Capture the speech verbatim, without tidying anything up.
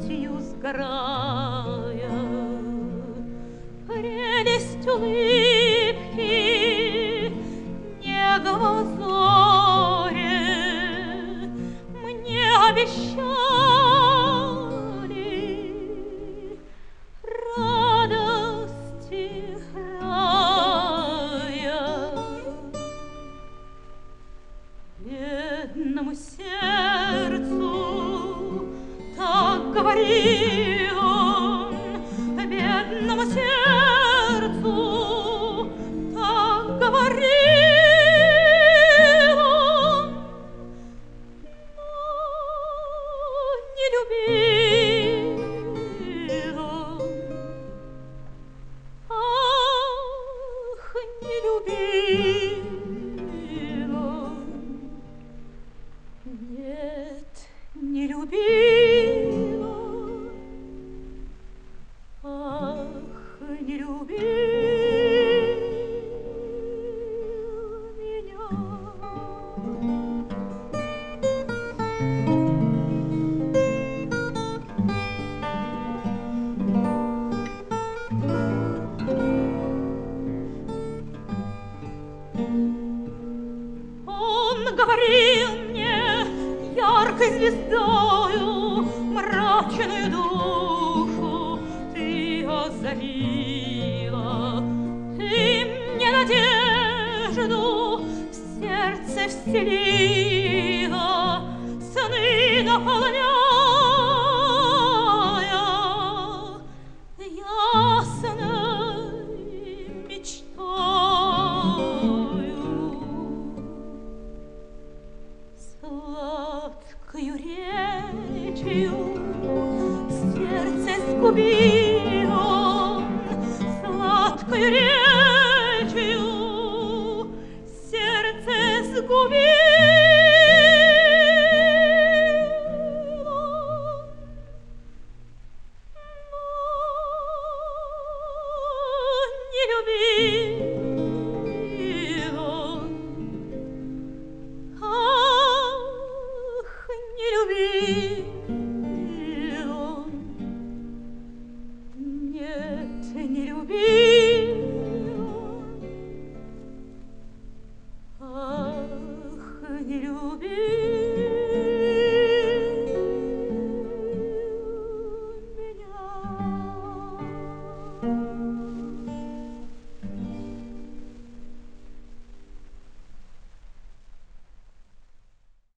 страстью сгорая. Прелесть улыбки, нега в узоре мне обещали радости рая. Бедному сердцу так говорил он, бедному сердцу так говорил он, но не любил он. Ах, не любил он. Нет, не любил он. Ах, не любил меня. Он говорил мне яркой звездою мрачную душу ты озарила, ты мне надежду в сердце вселила, сны наполняя ясной мечтою. Сладкою речью сердце сгубил он, сладкою речью сердце сгубил.